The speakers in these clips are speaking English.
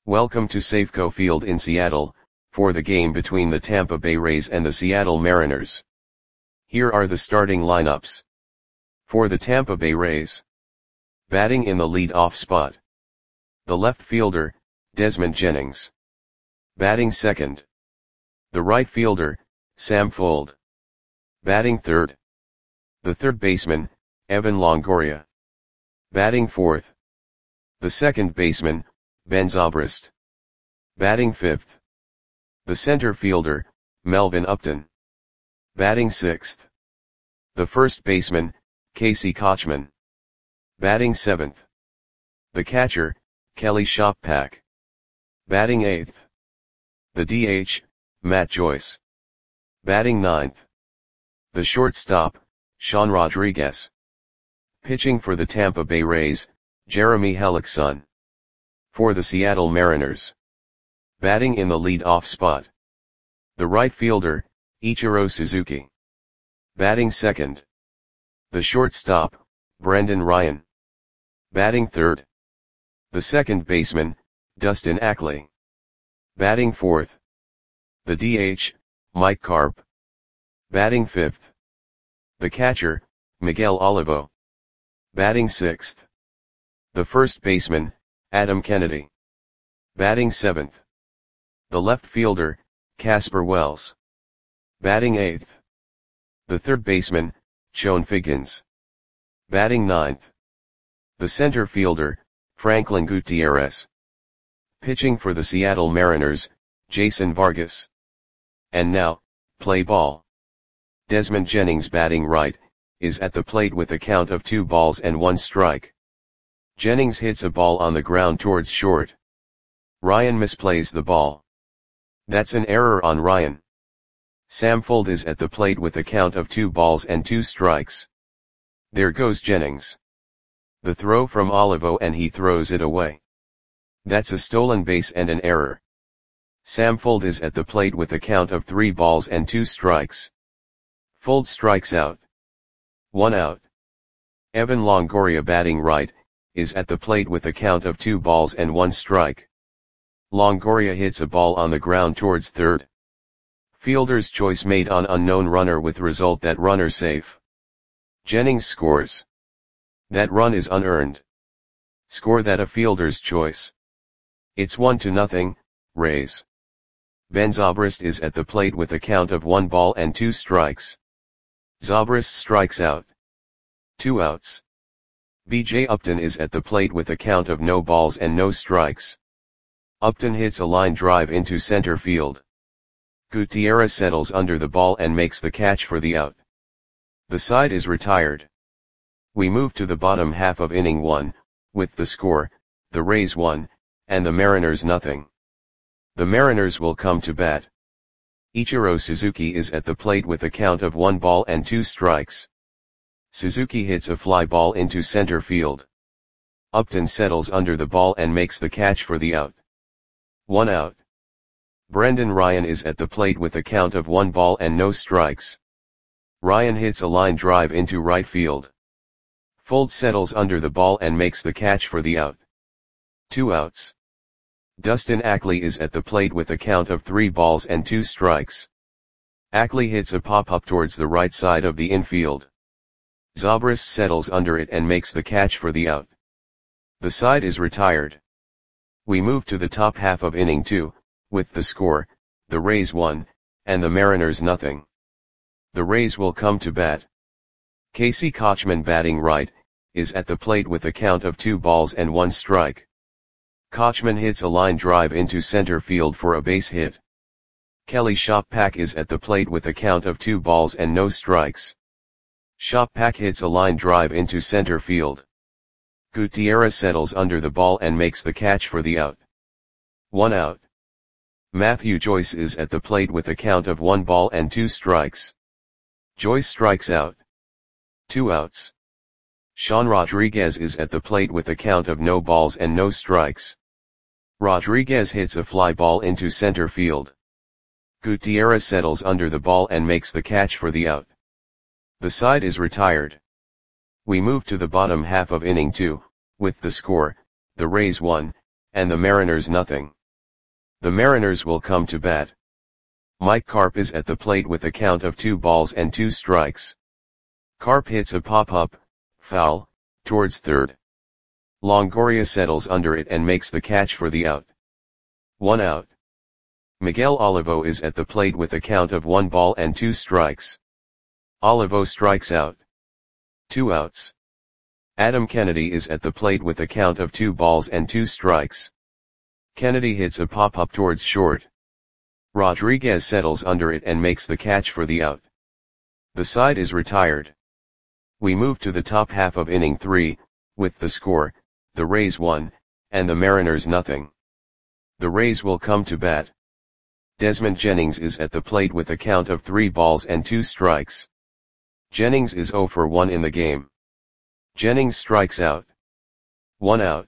Welcome to Safeco Field in Seattle, for the game between the Tampa Bay Rays and the Seattle Mariners. Here are the starting lineups. For the Tampa Bay Rays. Batting in the lead-off spot. The left fielder, Desmond Jennings. Batting second. The right fielder, Sam Fuld. Batting third. The third baseman, Evan Longoria. Batting fourth. The second baseman, Ben Zobrist. Batting fifth. The center fielder, Melvin Upton. Batting sixth. The first baseman, Casey Kotchman. Batting seventh. The catcher, Kelly Shoppak. Batting eighth. The DH, Matt Joyce. Batting ninth. The shortstop, Sean Rodriguez. Pitching for the Tampa Bay Rays, Jeremy Hellickson. For the Seattle Mariners. Batting in the lead-off spot. The right fielder, Ichiro Suzuki. Batting second. The shortstop, Brendan Ryan. Batting third. The second baseman, Dustin Ackley. Batting fourth. The DH, Mike Carp. Batting fifth. The catcher, Miguel Olivo. Batting sixth. The first baseman, Adam Kennedy. Batting seventh. The left fielder, Casper Wells. Batting eighth. The third baseman, Chone Figgins. Batting ninth. The center fielder, Franklin Gutierrez. Pitching for the Seattle Mariners, Jason Vargas. And now, play ball. Desmond Jennings batting right, is at the plate with a count of 2 balls and 1 strike. Jennings hits a ball on the ground towards short. Ryan misplays the ball. That's an error on Ryan. Sam Fuld is at the plate with a count of 2 balls and 2 strikes. There goes Jennings. The throw from Olivo and he throws it away. That's a stolen base and an error. Sam Fuld is at the plate with a count of 3 balls and 2 strikes. Fuld strikes out. 1 out. Evan Longoria batting right, is at the plate with a count of 2 balls and 1 strike. Longoria hits a ball on the ground towards third. Fielder's choice made on unknown runner with result that runner safe. Jennings scores. That run is unearned. Score that a fielder's choice. It's 1-0, Rays. Ben Zobrist is at the plate with a count of 1 ball and 2 strikes. Zobrist strikes out. 2 outs. B.J. Upton is at the plate with a count of no balls and no strikes. Upton hits a line drive into center field. Gutierrez settles under the ball and makes the catch for the out. The side is retired. We move to the bottom half of inning 1, with the score, the Rays 1, and the Mariners nothing. The Mariners will come to bat. Ichiro Suzuki is at the plate with a count of 1 ball and 2 strikes. Suzuki hits a fly ball into center field. Upton settles under the ball and makes the catch for the out. 1 out. Brendan Ryan is at the plate with a count of 1 ball and no strikes. Ryan hits a line drive into right field. Fuld settles under the ball and makes the catch for the out. 2 outs. Dustin Ackley is at the plate with a count of 3 balls and 2 strikes. Ackley hits a pop-up towards the right side of the infield. Zobrist settles under it and makes the catch for the out. The side is retired. We move to the top half of inning 2, with the score, the Rays 1, and the Mariners nothing. The Rays will come to bat. Casey Kotchman batting right, is at the plate with a count of 2 balls and 1 strike. Kotchman hits a line drive into center field for a base hit. Kelly Shoppak is at the plate with a count of 2 balls and no strikes. Shoppak hits a line drive into center field. Gutierrez settles under the ball and makes the catch for the out. 1 out. Matthew Joyce is at the plate with a count of 1 ball and 2 strikes. Joyce strikes out. 2 outs. Sean Rodriguez is at the plate with a count of no balls and no strikes. Rodriguez hits a fly ball into center field. Gutierrez settles under the ball and makes the catch for the out. The side is retired. We move to the bottom half of inning 2, with the score, the Rays 1, and the Mariners nothing. The Mariners will come to bat. Mike Carp is at the plate with a count of 2 balls and 2 strikes. Carp hits a pop-up, foul, towards third. Longoria settles under it and makes the catch for the out. 1 out. Miguel Olivo is at the plate with a count of 1 ball and 2 strikes. Olivo strikes out. 2 outs. Adam Kennedy is at the plate with a count of 2 balls and 2 strikes. Kennedy hits a pop-up towards short. Rodriguez settles under it and makes the catch for the out. The side is retired. We move to the top half of inning 3, with the score, the Rays 1, and the Mariners nothing. The Rays will come to bat. Desmond Jennings is at the plate with a count of 3 balls and 2 strikes. Jennings is 0 for 1 in the game. Jennings strikes out. 1 out.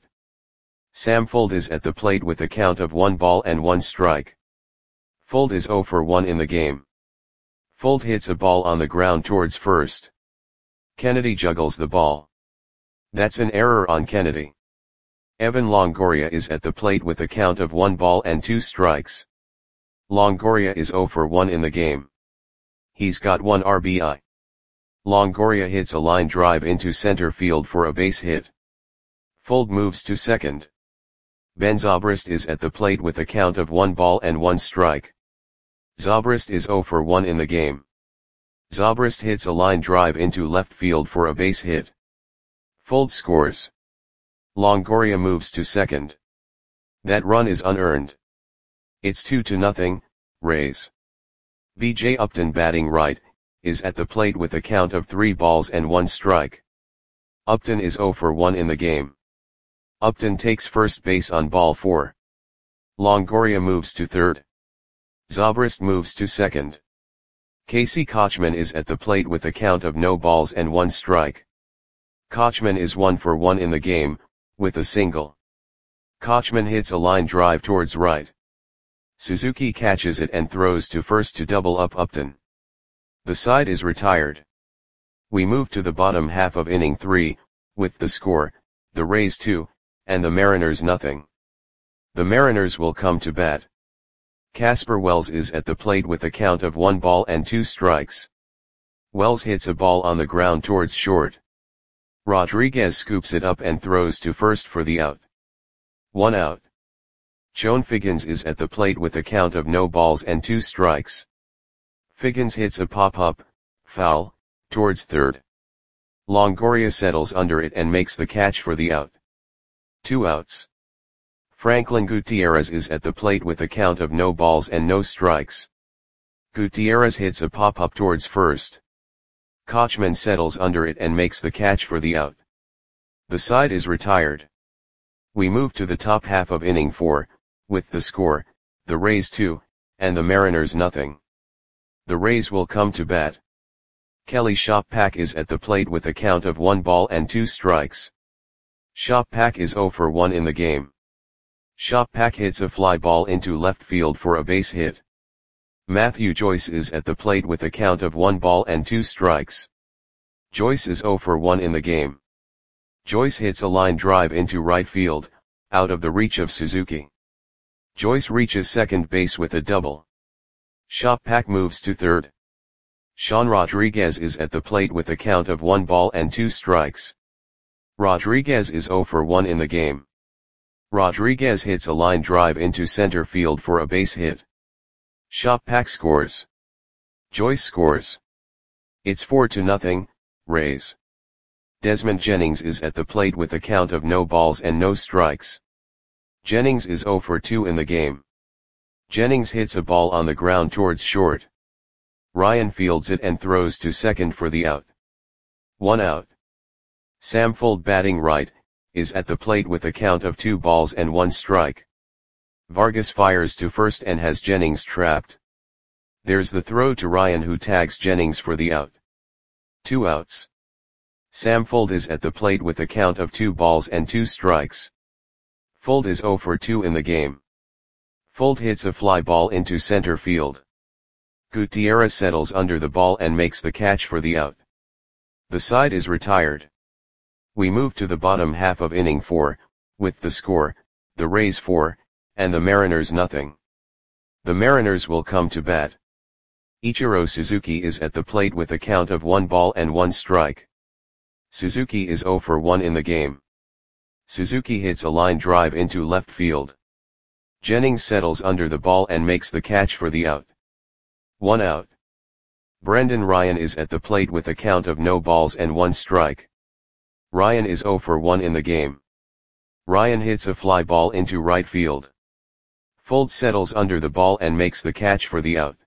Sam Fuld is at the plate with a count of 1 ball and 1 strike. Fuld is 0 for 1 in the game. Fuld hits a ball on the ground towards first. Kennedy juggles the ball. That's an error on Kennedy. Evan Longoria is at the plate with a count of 1 ball and 2 strikes. Longoria is 0 for 1 in the game. He's got 1 RBI. Longoria hits a line drive into center field for a base hit. Fuld moves to second. Ben Zobrist is at the plate with a count of 1 ball and 1 strike. Zobrist is 0 for 1 in the game. Zobrist hits a line drive into left field for a base hit. Fuld scores. Longoria moves to second. That run is unearned. It's 2-0, Rays. B.J. Upton, batting right, is at the plate with a count of 3 balls and 1 strike. Upton is 0 for 1 in the game. Upton takes first base on ball 4. Longoria moves to third. Zobrist moves to second. Casey Kotchman is at the plate with a count of no balls and 1 strike. Kotchman is 1 for 1 in the game, with a single. Kotchman hits a line drive towards right. Suzuki catches it and throws to first to double up Upton. The side is retired. We move to the bottom half of inning 3, with the score, the Rays 2, and the Mariners nothing. The Mariners will come to bat. Casper Wells is at the plate with a count of 1 ball and 2 strikes. Wells hits a ball on the ground towards short. Rodriguez scoops it up and throws to first for the out. 1 out. Chone Figgins is at the plate with a count of no balls and 2 strikes. Figgins hits a pop-up, foul, towards third. Longoria settles under it and makes the catch for the out. 2 outs. Franklin Gutierrez is at the plate with a count of no balls and no strikes. Gutierrez hits a pop-up towards first. Kotchman settles under it and makes the catch for the out. The side is retired. We move to the top half of inning 4, with the score, the Rays 2, and the Mariners nothing. The Rays will come to bat. Kelly Shoppak is at the plate with a count of 1 ball and 2 strikes. Shoppak is 0 for 1 in the game. Shoppak hits a fly ball into left field for a base hit. Matthew Joyce is at the plate with a count of 1 ball and 2 strikes. Joyce is 0 for 1 in the game. Joyce hits a line drive into right field, out of the reach of Suzuki. Joyce reaches second base with a double. Shoppak moves to third. Sean Rodriguez is at the plate with a count of 1 ball and 2 strikes. Rodriguez is 0 for 1 in the game. Rodriguez hits a line drive into center field for a base hit. Shoppak scores. Joyce scores. It's 4-0, Rays. Desmond Jennings is at the plate with a count of no balls and no strikes. Jennings is 0 for 2 in the game. Jennings hits a ball on the ground towards short. Ryan fields it and throws to second for the out. 1 out. Sam Fuld, batting right, is at the plate with a count of 2 balls and 1 strike. Vargas fires to first and has Jennings trapped. There's the throw to Ryan, who tags Jennings for the out. 2 outs. Sam Fuld is at the plate with a count of 2 balls and 2 strikes. Fuld is 0 for 2 in the game. Fuld hits a fly ball into center field. Gutierrez settles under the ball and makes the catch for the out. The side is retired. We move to the bottom half of inning 4, with the score, the Rays 4, and the Mariners nothing. The Mariners will come to bat. Ichiro Suzuki is at the plate with a count of 1 ball and 1 strike. Suzuki is 0 for 1 in the game. Suzuki hits a line drive into left field. Jennings settles under the ball and makes the catch for the out. 1 out. Brendan Ryan is at the plate with a count of no balls and 1 strike. Ryan is 0 for 1 in the game. Ryan hits a fly ball into right field. Fuld settles under the ball and makes the catch for the out.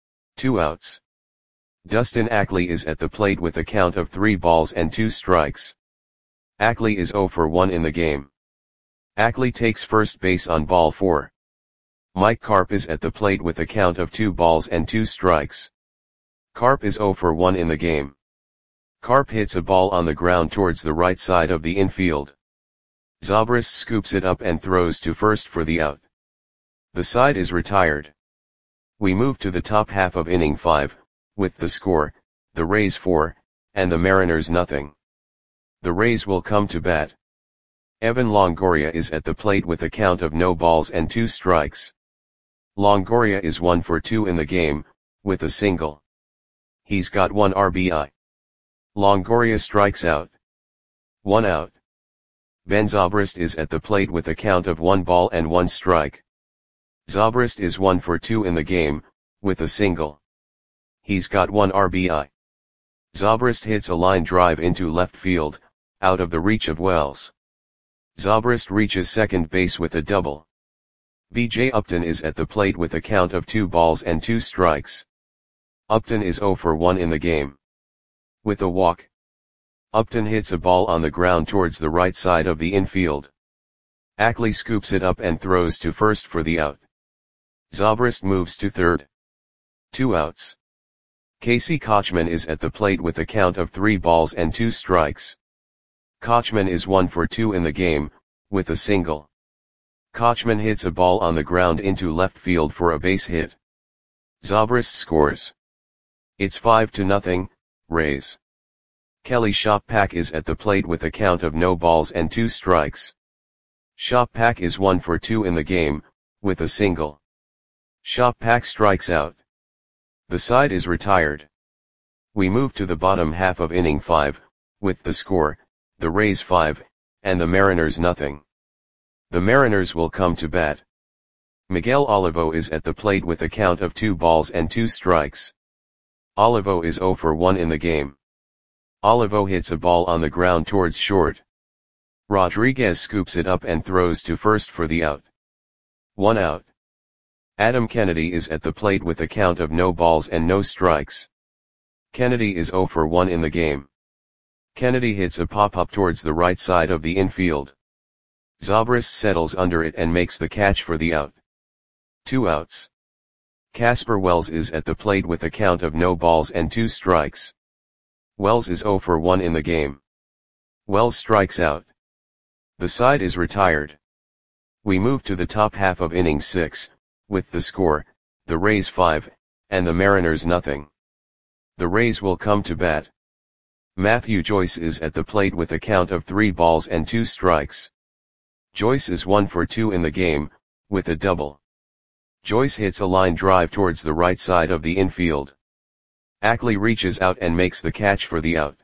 2 outs. Dustin Ackley is at the plate with a count of 3 balls and 2 strikes. Ackley is 0 for 1 in the game. Ackley takes first base on ball 4. Mike Carp is at the plate with a count of 2 balls and 2 strikes. Carp is 0 for 1 in the game. Carp hits a ball on the ground towards the right side of the infield. Zobrist scoops it up and throws to first for the out. The side is retired. We move to the top half of inning 5, with the score, the Rays 4, and the Mariners nothing. The Rays will come to bat. Evan Longoria is at the plate with a count of no balls and 2 strikes. Longoria is 1 for 2 in the game, with a single. He's got 1 RBI. Longoria strikes out. 1 out. Ben Zobrist is at the plate with a count of 1 ball and 1 strike. Zobrist is 1 for 2 in the game, with a single. He's got 1 RBI. Zobrist hits a line drive into left field, out of the reach of Wells. Zobrist reaches second base with a double. B.J. Upton is at the plate with a count of 2 balls and 2 strikes. Upton is 0 for 1 in the game. With a walk. Upton hits a ball on the ground towards the right side of the infield. Ackley scoops it up and throws to first for the out. Zobrist moves to third. 2 outs. Casey Kotchman is at the plate with a count of 3 balls and 2 strikes. Kotchman is 1 for 2 in the game, with a single. Kotchman hits a ball on the ground into left field for a base hit. Zobrist scores. It's 5-0, Rays. Kelly Shoppak is at the plate with a count of no balls and 2 strikes. Shoppak is 1 for 2 in the game, with a single. Shoppak strikes out. The side is retired. We move to the bottom half of inning 5, with the score, the Rays 5, and the Mariners nothing. The Mariners will come to bat. Miguel Olivo is at the plate with a count of 2 balls and 2 strikes. Olivo is 0 for 1 in the game. Olivo hits a ball on the ground towards short. Rodriguez scoops it up and throws to first for the out. 1 out. Adam Kennedy is at the plate with a count of no balls and no strikes. Kennedy is 0 for 1 in the game. Kennedy hits a pop-up towards the right side of the infield. Zobrist settles under it and makes the catch for the out. 2 outs. Casper Wells is at the plate with a count of no balls and 2 strikes. Wells is 0 for 1 in the game. Wells strikes out. The side is retired. We move to the top half of inning 6, with the score, the Rays 5, and the Mariners nothing. The Rays will come to bat. Matthew Joyce is at the plate with a count of 3 balls and 2 strikes. Joyce is 1 for 2 in the game, with a double. Joyce hits a line drive towards the right side of the infield. Ackley reaches out and makes the catch for the out.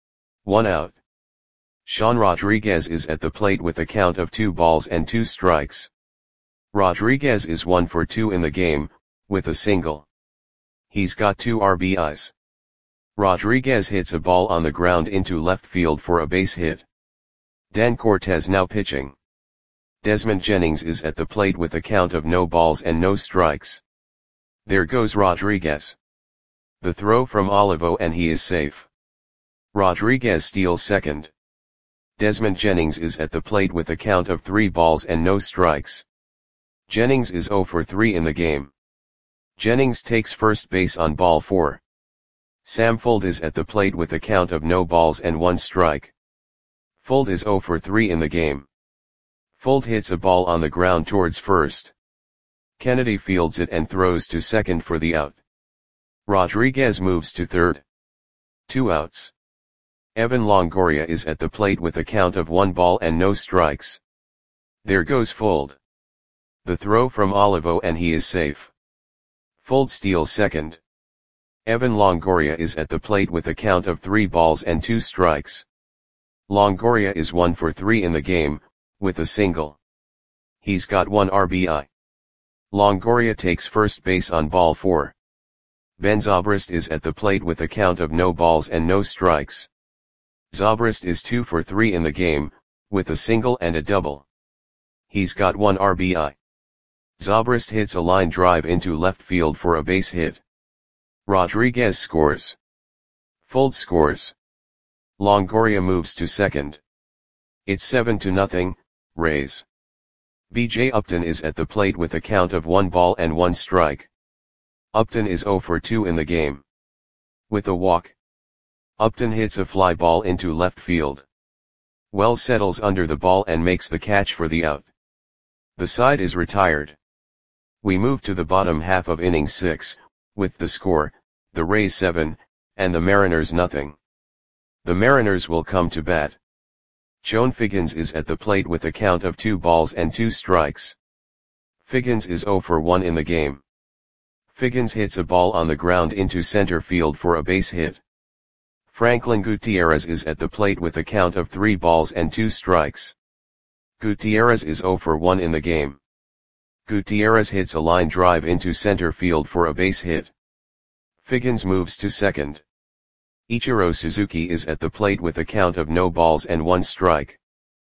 1 out. Sean Rodriguez is at the plate with a count of 2 balls and 2 strikes. Rodriguez is 1 for 2 in the game, with a single. He's got 2 RBIs. Rodriguez hits a ball on the ground into left field for a base hit. Dan Cortez now pitching. Desmond Jennings is at the plate with a count of no balls and no strikes. There goes Rodriguez. The throw from Olivo and he is safe. Rodriguez steals second. Desmond Jennings is at the plate with a count of 3 balls and no strikes. Jennings is 0 for 3 in the game. Jennings takes first base on ball 4. Sam Fuld is at the plate with a count of no balls and 1 strike. Fuld is 0 for 3 in the game. Fuld hits a ball on the ground towards first. Kennedy fields it and throws to second for the out. Rodriguez moves to third. 2 outs. Evan Longoria is at the plate with a count of 1 ball and no strikes. There goes Fold. The throw from Olivo and he is safe. Fold steals second. Evan Longoria is at the plate with a count of 3 balls and 2 strikes. Longoria is 1 for 3 in the game, with a single. He's got 1 RBI. Longoria takes first base on ball 4. Ben Zobrist is at the plate with a count of no balls and no strikes. Zobrist is 2 for 3 in the game, with a single and a double. He's got 1 RBI. Zobrist hits a line drive into left field for a base hit. Rodriguez scores. Fold scores. Longoria moves to second. It's 7-0, Rays. B.J. Upton is at the plate with a count of 1 ball and 1 strike. Upton is 0 for 2 in the game. With a walk. Upton hits a fly ball into left field. Wells settles under the ball and makes the catch for the out. The side is retired. We move to the bottom half of inning 6, with the score, the Rays 7, and the Mariners nothing. The Mariners will come to bat. Chone Figgins is at the plate with a count of 2 balls and 2 strikes. Figgins is 0 for 1 in the game. Figgins hits a ball on the ground into center field for a base hit. Franklin Gutierrez is at the plate with a count of 3 balls and 2 strikes. Gutierrez is 0 for 1 in the game. Gutierrez hits a line drive into center field for a base hit. Figgins moves to second. Ichiro Suzuki is at the plate with a count of no balls and 1 strike.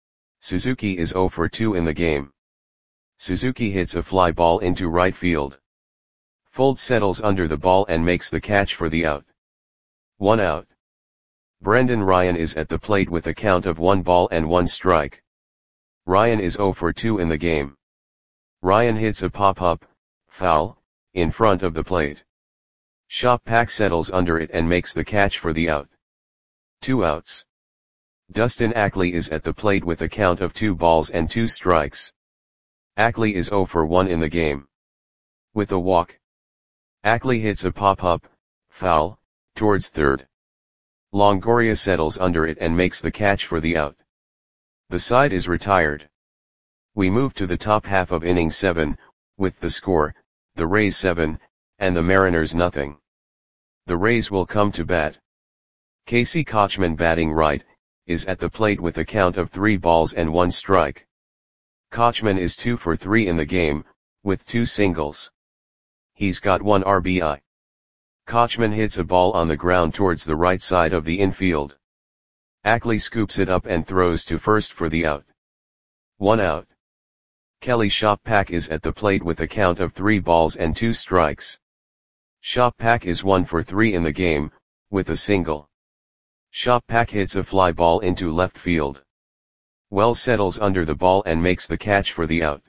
Suzuki is 0 for 2 in the game. Suzuki hits a fly ball into right field. Fold settles under the ball and makes the catch for the out. 1 out. Brendan Ryan is at the plate with a count of 1 ball and 1 strike. Ryan is 0 for 2 in the game. Ryan hits a pop-up, foul, in front of the plate. Shoppak settles under it and makes the catch for the out. 2 outs. Dustin Ackley is at the plate with a count of 2 balls and 2 strikes. Ackley is 0 for 1 in the game. With a walk. Ackley hits a pop-up, foul, towards third. Longoria settles under it and makes the catch for the out. The side is retired. We move to the top half of inning 7, with the score, the Rays 7, and the Mariners nothing. The Rays will come to bat. Casey Kotchman, batting right, is at the plate with a count of 3 balls and 1 strike. Kotchman is 2 for 3 in the game, with 2 singles. He's got 1 RBI. Kotchman hits a ball on the ground towards the right side of the infield. Ackley scoops it up and throws to first for the out. 1 out. Kelly Shoppak is at the plate with a count of 3 balls and 2 strikes. Shoppak is 1 for 3 in the game, with a single. Shoppak hits a fly ball into left field. Wells settles under the ball and makes the catch for the out.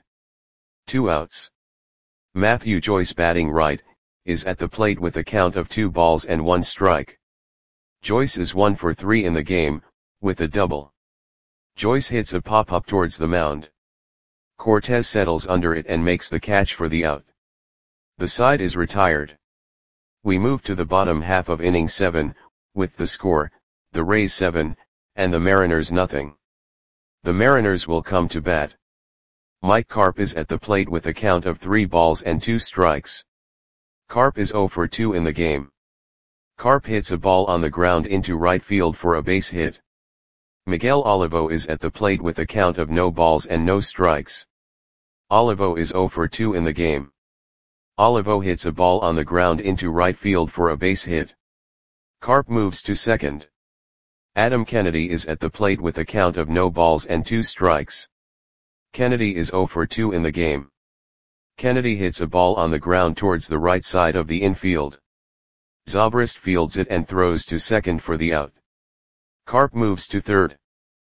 2 outs. Matthew Joyce, batting right, is at the plate with a count of 2 balls and 1 strike. Joyce is 1 for 3 in the game, with a double. Joyce hits a pop-up towards the mound. Cortez settles under it and makes the catch for the out. The side is retired. We move to the bottom half of inning 7, with the score, the Rays 7, and the Mariners nothing. The Mariners will come to bat. Mike Carp is at the plate with a count of 3 balls and 2 strikes. Carp is 0 for 2 in the game. Carp hits a ball on the ground into right field for a base hit. Miguel Olivo is at the plate with a count of no balls and no strikes. Olivo is 0 for 2 in the game. Olivo hits a ball on the ground into right field for a base hit. Carp moves to second. Adam Kennedy is at the plate with a count of no balls and 2 strikes. Kennedy is 0 for 2 in the game. Kennedy hits a ball on the ground towards the right side of the infield. Zobrist fields it and throws to second for the out. Carp moves to third.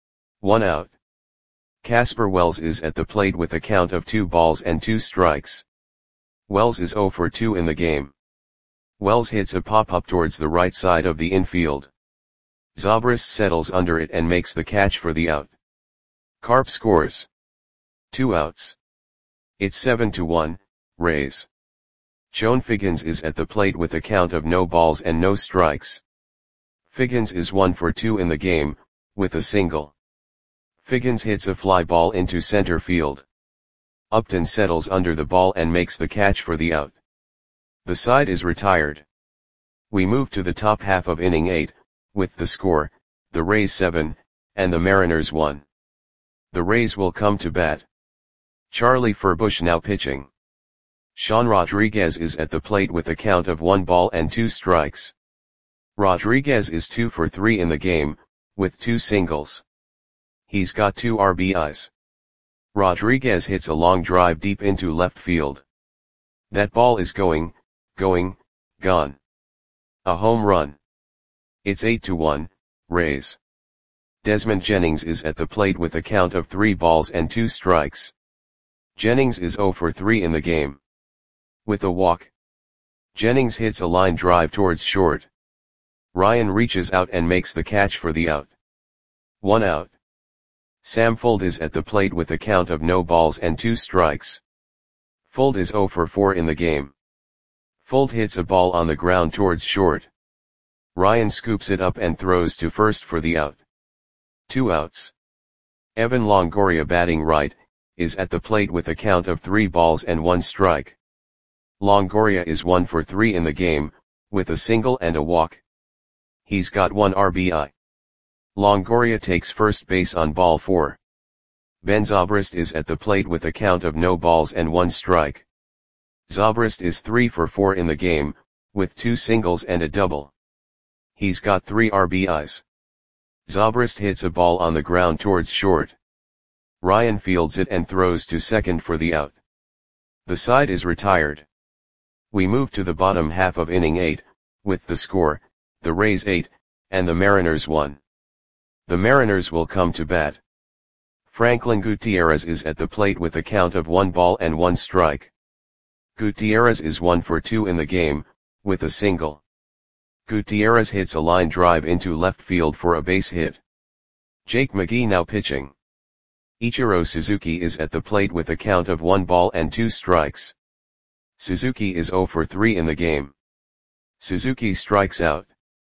1 out. Casper Wells is at the plate with a count of 2 balls and 2 strikes. Wells is 0 for 2 in the game. Wells hits a pop-up towards the right side of the infield. Zobrist settles under it and makes the catch for the out. Carp scores. 2 outs. It's 7-1, Rays. Chone Figgins is at the plate with a count of no balls and no strikes. Figgins is 1 for 2 in the game, with a single. Figgins hits a fly ball into center field. Upton settles under the ball and makes the catch for the out. The side is retired. We move to the top half of inning 8, with the score, the Rays 7, and the Mariners 1. The Rays will come to bat. Charlie Furbush now pitching. Sean Rodriguez is at the plate with a count of 1 ball and 2 strikes. Rodriguez is 2 for 3 in the game, with 2 singles. He's got 2 RBIs. Rodriguez hits a long drive deep into left field. That ball is gone. A home run. It's 8-1, Rays. Desmond Jennings is at the plate with a count of 3 balls and 2 strikes. Jennings is 0 for 3 in the game. With a walk. Jennings hits a line drive towards short. Ryan reaches out and makes the catch for the out. 1 out. Sam Fuld is at the plate with a count of no balls and 2 strikes. Fuld is 0 for 4 in the game. Fuld hits a ball on the ground towards short. Ryan scoops it up and throws to first for the out. 2 outs. Evan Longoria, batting right, is at the plate with a count of 3 balls and 1 strike. Longoria is 1 for 3 in the game, with a single and a walk. He's got 1 RBI. Longoria takes first base on ball 4. Ben Zobrist is at the plate with a count of no balls and 1 strike. Zobrist is 3 for 4 in the game, with 2 singles and a double. He's got 3 RBIs. Zobrist hits a ball on the ground towards short. Ryan fields it and throws to second for the out. The side is retired. We move to the bottom half of inning 8, with the score, the Rays 8, and the Mariners 1. The Mariners will come to bat. Franklin Gutierrez is at the plate with a count of 1 ball and 1 strike. Gutierrez is 1 for 2 in the game, with a single. Gutierrez hits a line drive into left field for a base hit. Jake McGee now pitching. Ichiro Suzuki is at the plate with a count of 1 ball and 2 strikes. Suzuki is 0 for 3 in the game. Suzuki strikes out.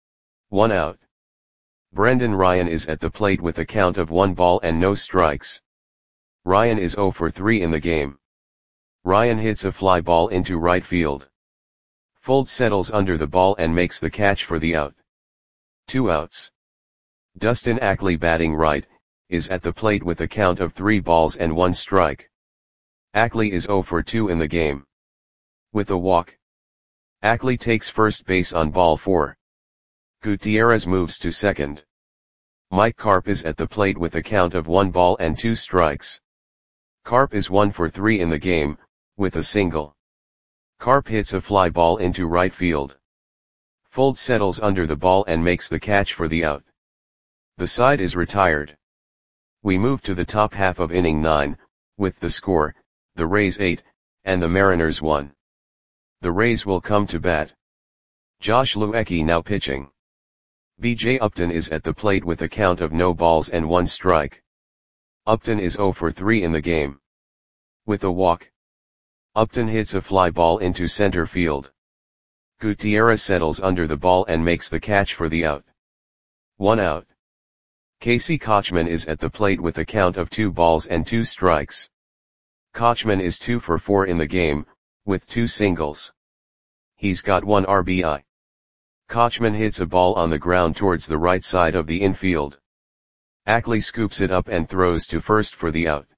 1 out. Brendan Ryan is at the plate with a count of 1 ball and no strikes. Ryan is 0 for 3 in the game. Ryan hits a fly ball into right field. Fuld settles under the ball and makes the catch for the out. 2 outs. Dustin Ackley, batting right, is at the plate with a count of 3 balls and 1 strike. Ackley is 0 for 2 in the game. With a walk. Ackley takes first base on ball 4. Gutierrez moves to second. Mike Carp is at the plate with a count of 1 ball and 2 strikes. Carp is 1 for 3 in the game, with a single. Carp hits a fly ball into right field. Fuld settles under the ball and makes the catch for the out. The side is retired. We move to the top half of inning 9, with the score, the Rays 8, and the Mariners 1. The Rays will come to bat. Josh Luecki now pitching. B.J. Upton is at the plate with a count of no balls and 1 strike. Upton is 0 for 3 in the game. With a walk. Upton hits a fly ball into center field. Gutierrez settles under the ball and makes the catch for the out. 1 out. Casey Kotchman is at the plate with a count of 2 balls and 2 strikes. Kotchman is 2 for 4 in the game, with 2 singles. He's got 1 RBI. Kotchman hits a ball on the ground towards the right side of the infield. Ackley scoops it up and throws to first for the out.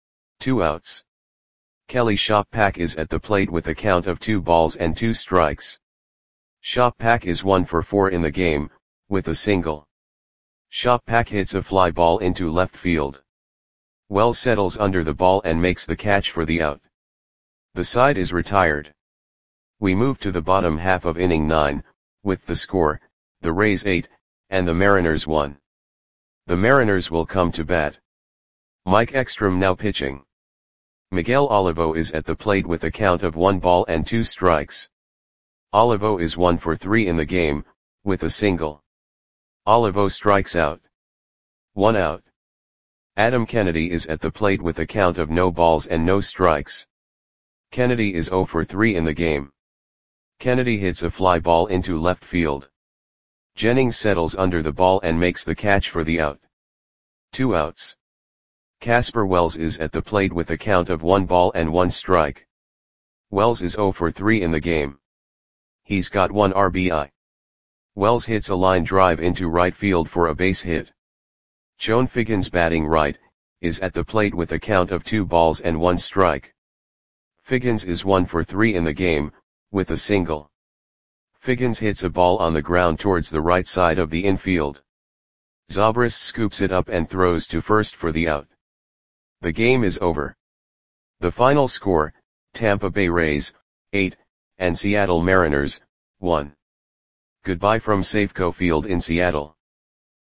2 outs. Kelly Shoppak is at the plate with a count of 2 balls and 2 strikes. Shoppak is 1 for 4 in the game, with a single. Shoppak hits a fly ball into left field. Wells settles under the ball and makes the catch for the out. The side is retired. We move to the bottom half of inning 9, with the score, the Rays 8, and the Mariners 1. The Mariners will come to bat. Mike Ekstrom now pitching. Miguel Olivo is at the plate with a count of 1 ball and 2 strikes. Olivo is 1 for 3 in the game, with a single. Olivo strikes out. 1 out. Adam Kennedy is at the plate with a count of no balls and no strikes. Kennedy is 0 for 3 in the game. Kennedy hits a fly ball into left field. Jennings settles under the ball and makes the catch for the out. 2 outs. Casper Wells is at the plate with a count of 1 ball and 1 strike. Wells is 0 for 3 in the game. He's got 1 RBI. Wells hits a line drive into right field for a base hit. Chone Figgins, batting right, is at the plate with a count of 2 balls and 1 strike. Figgins is 1 for 3 in the game, with a single. Figgins hits a ball on the ground towards the right side of the infield. Zobrist scoops it up and throws to first for the out. The game is over. The final score, Tampa Bay Rays, 8, and Seattle Mariners, 1. Goodbye from Safeco Field in Seattle.